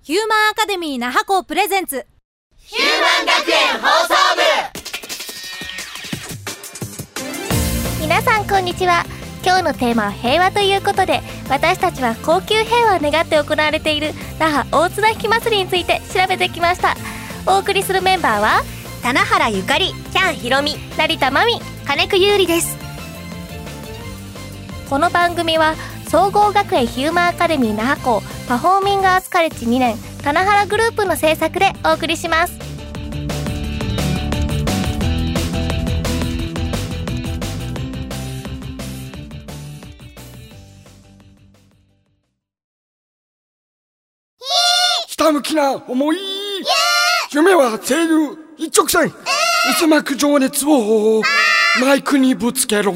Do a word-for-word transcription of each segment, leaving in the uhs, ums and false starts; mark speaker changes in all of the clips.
Speaker 1: ヒューマンアカデミー那覇校プレゼンツ
Speaker 2: ヒューマン学園放送
Speaker 3: 部。皆さんこんにちは。今日のテーマは平和ということで、私たちは高級平和を願って行われている那覇大綱引き祭りについて調べてきました。お送りするメンバーは
Speaker 4: 棚原ゆかり、キャンひろみ、
Speaker 3: 成田真美、金久優里です。この番組は総合学園ヒューマンアカデミー那覇校パフォーミングアーツカレッジにねん棚原グループの制作でお送りします。
Speaker 5: ひたむきな思い、夢は声優一直線、渦巻く情熱をマイクにぶつけろ。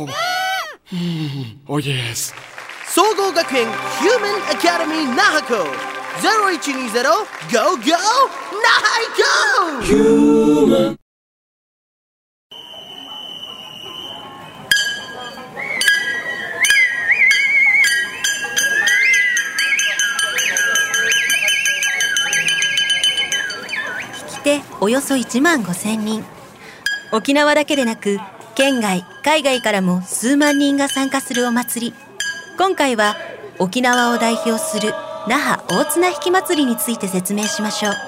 Speaker 5: おイエス。
Speaker 2: 総合学園ヒューマンアカデミー那覇校ゼロいちにゼロ ゴーゴー 那覇行こう。ヒューマン
Speaker 4: 引き手およそいちまんごせんにん。沖縄だけでなく県外海外からも数万人が参加するお祭り。今回は沖縄を代表する那覇大綱引き祭りについて説明しましょう。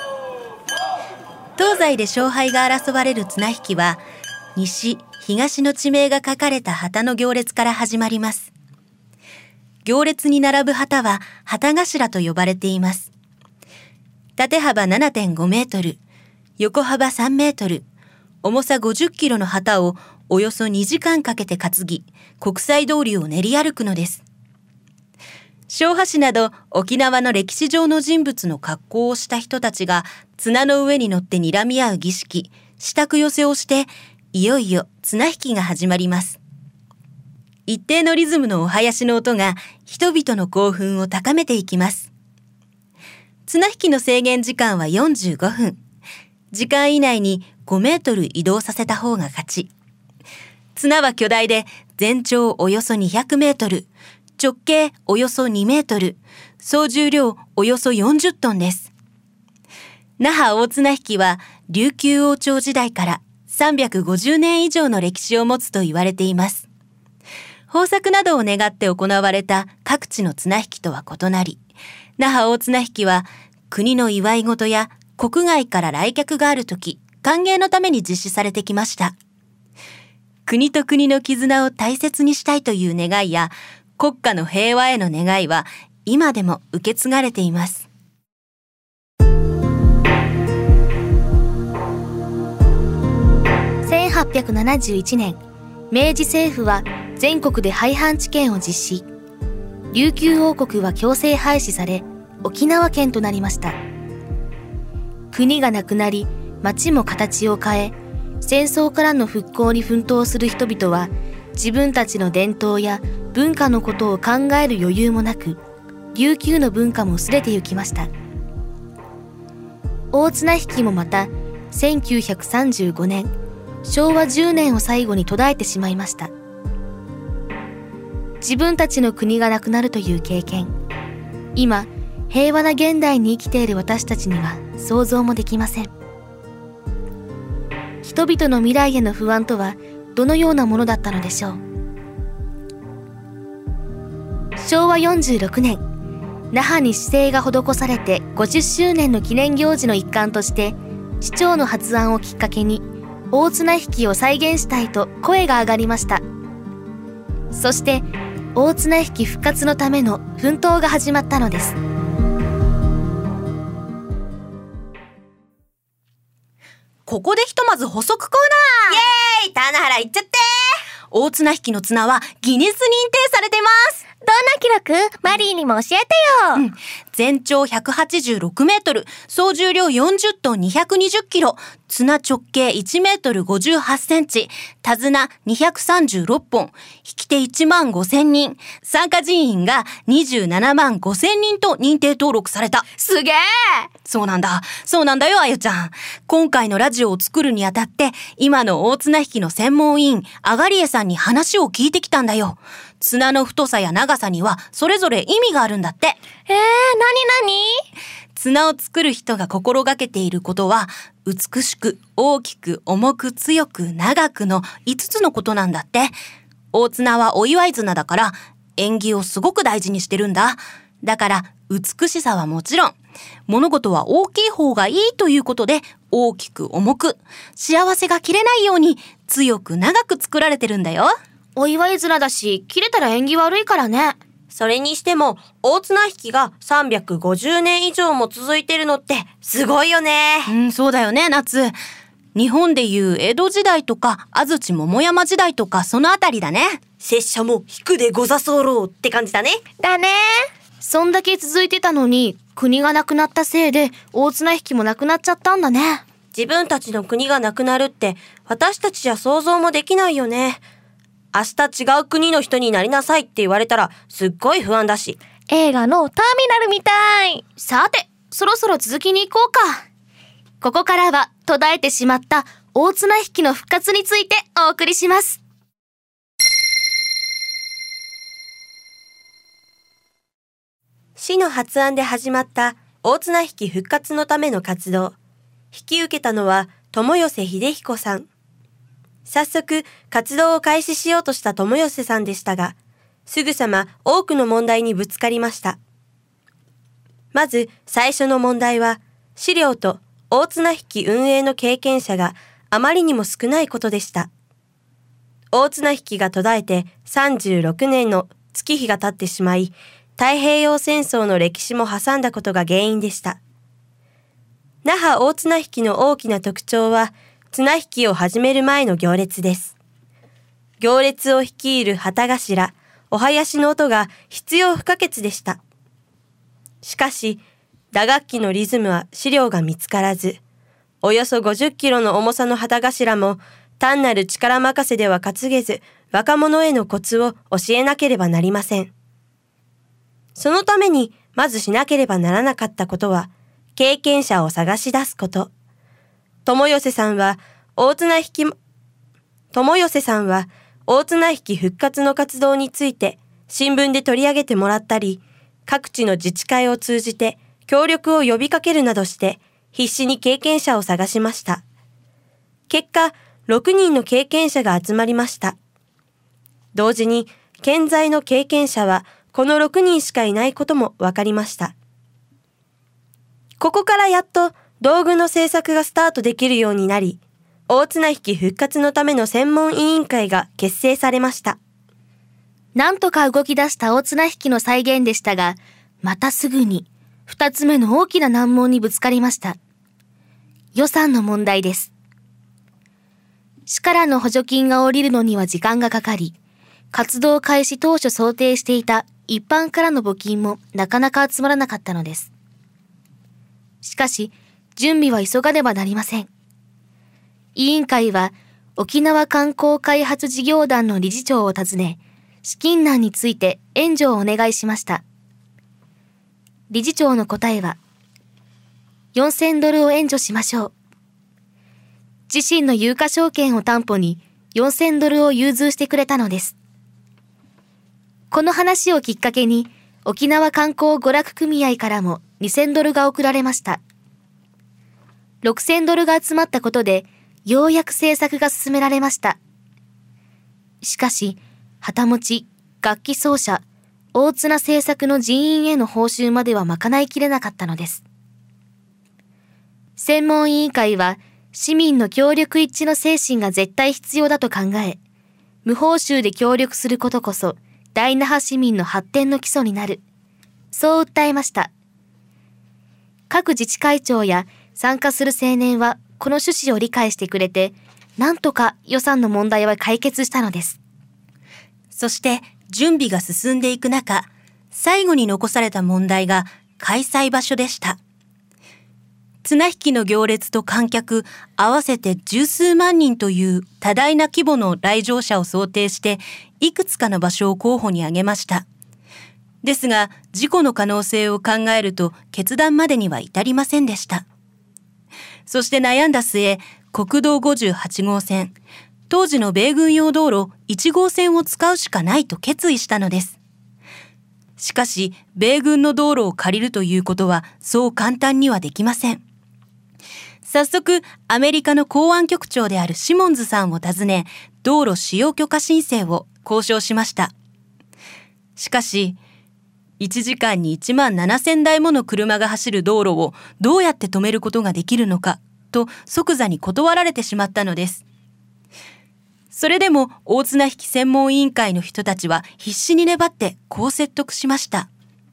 Speaker 4: 東西で勝敗が争われる綱引きは西東の地名が書かれた旗の行列から始まります。行列に並ぶ旗は旗頭と呼ばれています。縦幅 ななてんごメートル、横幅さんメートル、重さごじゅっキロの旗をおよそにじかんかけて担ぎ、国際通りを練り歩くのです。昭和市など沖縄の歴史上の人物の格好をした人たちが綱の上に乗って睨み合う儀式、支度寄せをして、いよいよ綱引きが始まります。一定のリズムのお囃子の音が人々の興奮を高めていきます。綱引きの制限時間はよんじゅうごふん。時間以内にごメートル移動させた方が勝ち。綱は巨大で全長およそにひゃくメートル、直径およそにメートル、総重量およそよんじゅっトンです。那覇大綱引きは琉球王朝時代からさんびゃくごじゅうねん以上の歴史を持つと言われています。豊作などを願って行われた各地の綱引きとは異なり、那覇大綱引きは国の祝い事や国外から来客があるとき、歓迎のために実施されてきました。国と国の絆を大切にしたいという願いや国家の平和への願いは今でも受け継がれています。
Speaker 3: せんはっぴゃくななじゅういちねん、明治政府は全国で廃藩置県を実施。琉球王国は強制廃止され、沖縄県となりました。国がなくなり、町も形を変え、戦争からの復興に奮闘する人々は自分たちの伝統や文化のことを考える余裕もなく、琉球の文化も薄れてゆきました。大綱引きもまたせんきゅうひゃくさんじゅうごねん、しょうわじゅうねんを最後に途絶えてしまいました。自分たちの国がなくなるという経験、今平和な現代に生きている私たちには想像もできません。人々の未来への不安とはどのようなものだったのでしょう。しょうわよんじゅうろくねん、那覇に市制が施されてごじゅっしゅうねんの記念行事の一環として、市長の発案をきっかけに大綱引きを再現したいと声が上がりました。そして大綱引き復活のための奮闘が始まったのです。
Speaker 4: ここでひとまず補足コーナー。イエーイ、棚原行っちゃって。大綱引きの綱はギネス認定されてます。
Speaker 3: どんな記録？マリーにも教えてよ。
Speaker 4: うん、全長ひゃくはちじゅうろくメートル、総重量よんじゅっトンにひゃくにじゅっキロ、綱直径いちメートルごじゅうはちセンチ、手綱にひゃくさんじゅうろっぽん、引き手いちまんごせんにん、参加人員がにじゅうななまんごせんにんと認定登録された。
Speaker 1: すげー。
Speaker 4: そうなんだ。そうなんだよ、あゆちゃん。今回のラジオを作るにあたって、今の大綱引きの専門委員、あがりえさんに話を聞いてきたんだよ。綱の太さや長さにはそれぞれ意味があるんだって。
Speaker 3: えー、なになに？
Speaker 4: 綱を作る人が心がけていることは、美しく、大きく、重く、強く、長くのいつつのことなんだって。大綱はお祝い綱だから、縁起をすごく大事にしてるんだ。だから、美しさはもちろん、物事は大きい方がいいということで、大きく重く、幸せが切れないように強く長く作られてるんだよ。
Speaker 3: お祝い綱だし、切れたら縁起悪いからね。
Speaker 6: それにしても、大綱引きがさんびゃくごじゅうねん以上も続いてるのってすごいよね。
Speaker 4: うん、そうだよね、夏。日本でいう江戸時代とか安土桃山時代とかそのあたりだね。
Speaker 6: 拙者も引くでござそうって感じだね。
Speaker 3: だね。そんだけ続いてたのに、国がなくなったせいで大綱引きもなくなっちゃったんだね。
Speaker 6: 自分たちの国がなくなるって私たちじゃ想像もできないよね。明日違う国の人になりなさいって言われたらすっごい不安だし。
Speaker 1: 映画のターミナルみたい。
Speaker 3: さて、そろそろ続きに行こうか。ここからは途絶えてしまった大綱引きの復活についてお送りします。
Speaker 6: 市の発案で始まった大綱引き復活のための活動。引き受けたのは友寄秀彦さん。早速活動を開始しようとした友寄さんでしたが、すぐさま多くの問題にぶつかりました。まず最初の問題は、資料と大綱引き運営の経験者があまりにも少ないことでした。大綱引きが途絶えてさんじゅうろくねんの月日が経ってしまい、太平洋戦争の歴史も挟んだことが原因でした。那覇大綱引きの大きな特徴は、綱引きを始める前の行列です。行列を率いる旗頭、お囃子の音が必要不可欠でした。しかし、打楽器のリズムは資料が見つからず、およそごじゅっキロの重さの旗頭も単なる力任せでは担げず、若者へのコツを教えなければなりません。そのためにまずしなければならなかったことは、経験者を探し出すこと。友寄さんは大綱引き、友寄さんは大綱引き復活の活動について新聞で取り上げてもらったり、各地の自治会を通じて協力を呼びかけるなどして必死に経験者を探しました。結果、ろくにんの経験者が集まりました。同時に健在の経験者はこのろくにんしかいないことも分かりました。ここからやっと道具の製作がスタートできるようになり、大綱引き復活のための専門委員会が結成されました。
Speaker 3: なんとか動き出した大綱引きの再現でしたが、またすぐに二つ目の大きな難問にぶつかりました。予算の問題です。市からの補助金が下りるのには時間がかかり、活動開始当初想定していた一般からの募金もなかなか集まらなかったのです。しかし、準備は急がねばなりません。委員会は沖縄観光開発事業団の理事長を訪ね、資金難について援助をお願いしました。理事長の答えは、よんせんドルを援助しましょう。自身の有価証券を担保によんせんドルを融通してくれたのです。この話をきっかけに、沖縄観光娯楽組合からもにせんドルが送られました。ろくせんドルが集まったことで、ようやく制作が進められました。しかし、旗持ち、楽器奏者、大綱制作の人員への報酬までは賄いきれなかったのです。専門委員会は、市民の協力一致の精神が絶対必要だと考え、無報酬で協力することこそ、大那覇市民の発展の基礎になる。そう訴えました。各自治会長や参加する青年はこの趣旨を理解してくれて、なんとか予算の問題は解決したのです。
Speaker 4: そして準備が進んでいく中、最後に残された問題が開催場所でした。綱引きの行列と観客合わせて十数万人という多大な規模の来場者を想定して、いくつかの場所を候補に挙げました。ですが、事故の可能性を考えると決断までには至りませんでした。そして悩んだ末、国道ごじゅうはちごうせん、当時の米軍用道路いちごうせんを使うしかないと決意したのです。 しかし、米軍の道路を借りるということはそう簡単にはできません。早速、アメリカの公安局長であるシモンズさんを訪ね、道路使用許可申請を交渉しました。しかし、いちじかんにいちまんななせんだいもの車が走る道路をどうやって止めることができるのかと即座に断られてしまったのです。それでも大綱引き専門委員会の人たちは必死に粘ってこう説得しました。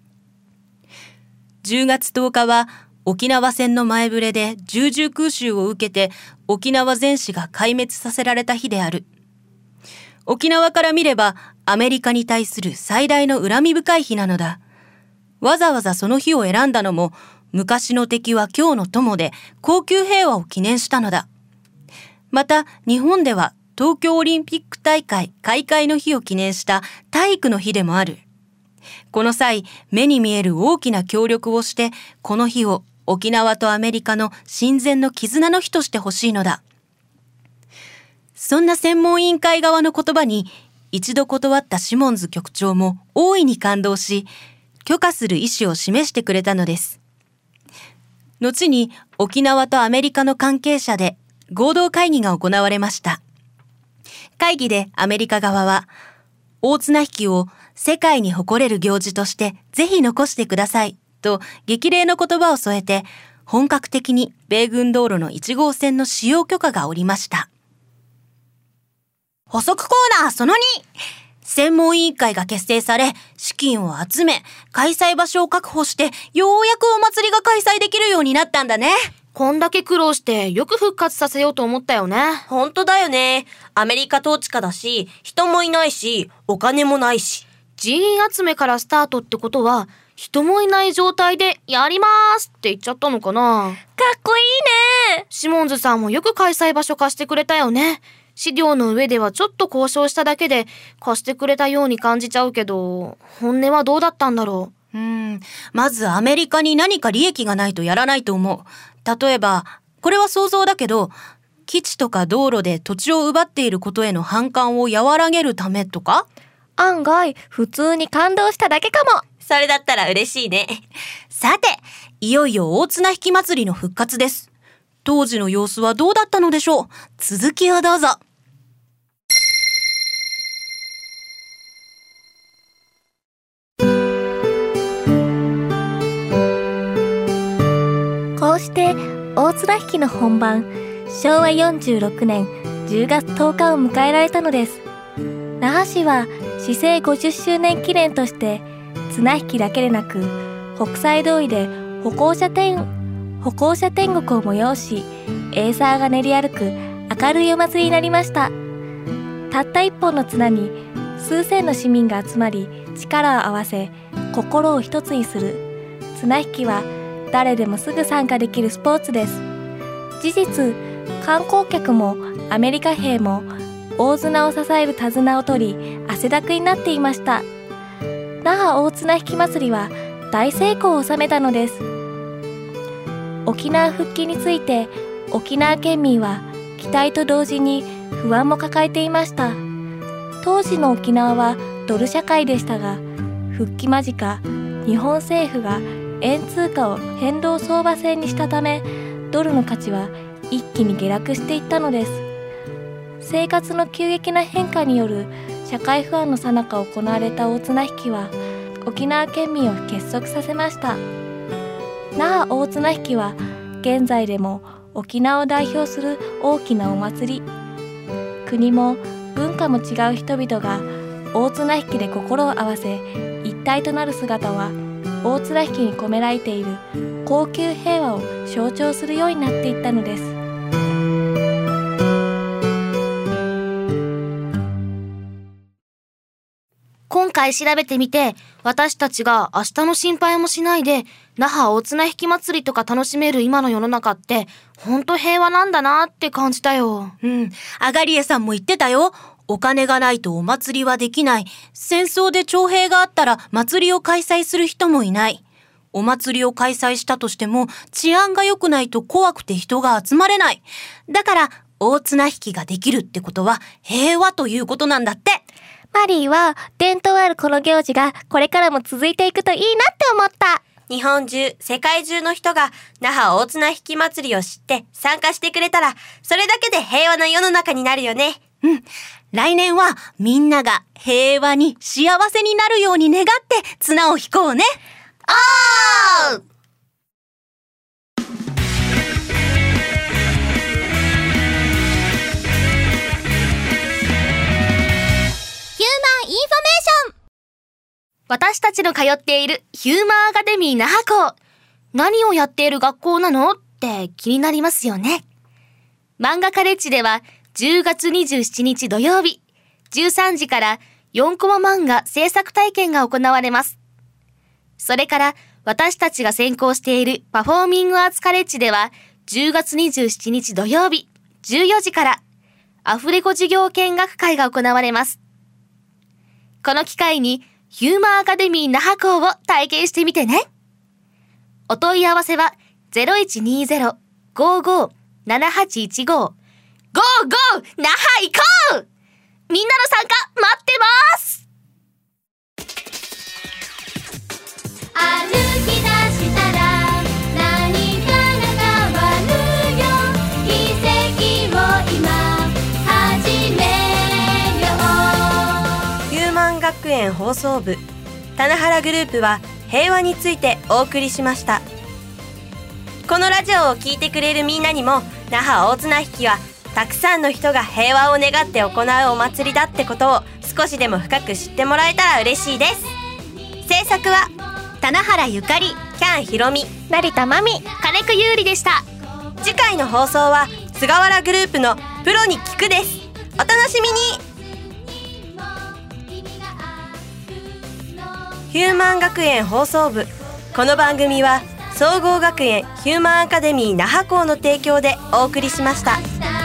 Speaker 4: じゅうがつとおかは沖縄戦の前触れで重々空襲を受けて沖縄全市が壊滅させられた日である。沖縄から見ればアメリカに対する最大の恨み深い日なのだ。わざわざその日を選んだのも昔の敵は今日の友で恒久平和を記念したのだ。また日本では東京オリンピック大会開会の日を記念した体育の日でもある。この際、目に見える大きな協力をして、この日を沖縄とアメリカの親善の絆の日としてほしいのだ。そんな専門委員会側の言葉に、一度断ったシモンズ局長も大いに感動し、許可する意思を示してくれたのです。後に沖縄とアメリカの関係者で合同会議が行われました。会議でアメリカ側は、大綱引きを世界に誇れる行事としてぜひ残してくださいと激励の言葉を添えて、本格的に米軍道路のいちごうせんの使用許可が下りました。補足コーナーそのに、専門委員会が結成され、資金を集め、開催場所を確保して、ようやくお祭りが開催できるようになったんだね。
Speaker 1: こんだけ苦労してよく復活させようと思ったよね。
Speaker 6: ほんとだよね。アメリカ統治下だし、人もいないし、お金もないし。
Speaker 1: 人員集めからスタートってことは、人もいない状態でやりまーすって言っちゃったのかな。
Speaker 3: かっこいいね。
Speaker 1: シモンズさんもよく開催場所貸してくれたよね。資料の上ではちょっと交渉しただけで貸してくれたように感じちゃうけど、本音はどうだったんだろ
Speaker 4: う。うーん、まずアメリカに何か利益がないとやらないと思う。例えば、これは想像だけど、基地とか道路で土地を奪っていることへの反感を和らげるためとか？
Speaker 1: 案外、普通に感動しただけかも。
Speaker 6: それだったら嬉しいね。
Speaker 4: さて、いよいよ大綱引き祭りの復活です。当時の様子はどうだったのでしょう？続きをどうぞ。
Speaker 1: こうして大綱引きの本番、しょうわよんじゅうろくねんじゅうがつとおかを迎えられたのです。那覇市は市政ごじゅっしゅうねん記念として綱引きだけでなく国際通りで歩行者天歩行者天国を催し、エイサーが練り歩く明るいお祭りになりました。たった一本の綱に数千の市民が集まり、力を合わせ心を一つにする綱引きは誰でもすぐ参加できるスポーツです。事実、観光客もアメリカ兵も大綱を支える手綱を取り汗だくになっていました。那覇大綱引き祭りは大成功を収めたのです。沖縄復帰について沖縄県民は期待と同時に不安も抱えていました。当時の沖縄はドル社会でしたが、復帰間近、日本政府が円通貨を変動相場制にしたため、ドルの価値は一気に下落していったのです。生活の急激な変化による社会不安の最中行われた大綱引きは沖縄県民を結束させました。那覇大綱引きは現在でも沖縄を代表する大きなお祭り。国も文化も違う人々が大綱引きで心を合わせ一体となる姿は、大綱引きに込められている恒久平和を象徴するようになっていったのです。今回調べてみて、私たちが明日の心配もしないで那覇大綱引き祭りとか楽しめる今の世の中ってほんと平和なんだなって感じたよ。
Speaker 4: うん、あがりえさんも言ってたよ。お金がないとお祭りはできない。戦争で徴兵があったら祭りを開催する人もいない。お祭りを開催したとしても治安が良くないと怖くて人が集まれない。だから大綱引きができるってことは平和ということなんだって。
Speaker 1: マリーは伝統あるこの行事がこれからも続いていくといいなって思った。
Speaker 6: 日本中、世界中の人が那覇大綱引き祭りを知って参加してくれたら、それだけで平和な世の中になるよね。
Speaker 4: うん。来年はみんなが平和に幸せになるように願って綱を引こうね。
Speaker 6: おー！
Speaker 3: 私たちの通っているヒューマンアカデミー那覇校。何をやっている学校なのって気になりますよね。漫画カレッジではじゅうがつにじゅうしちにち土曜日、じゅうさんじからよんコマ漫画制作体験が行われます。それから私たちが専攻しているパフォーミングアーツカレッジではじゅうがつにじゅうしちにち土曜日、じゅうよじからアフレコ授業見学会が行われます。この機会にヒューマンアカデミー那覇校を体験してみてね。お問い合わせは ゼロいちにゼロ ごーごー ななはちいちご ゴーゴー那覇行こう。みんなの参加待ってます。
Speaker 7: 歩き出したら何かが変わるよ。奇跡を今始めよう。
Speaker 6: ヒューマン学園放送部棚原グループは平和についてお送りしました。このラジオを聞いてくれるみんなにも那覇大綱引きはたくさんの人が平和を願って行うお祭りだってことを少しでも深く知ってもらえたら嬉しいです。制作は
Speaker 4: 棚原ゆかり、
Speaker 6: キャンひろみ、
Speaker 1: 成田まみ、
Speaker 3: 金久優里でした。
Speaker 6: 次回の放送は菅原グループのプロに聞くです。お楽しみに。ヒューマン学園放送部。この番組は総合学園ヒューマンアカデミー那覇校の提供でお送りしました。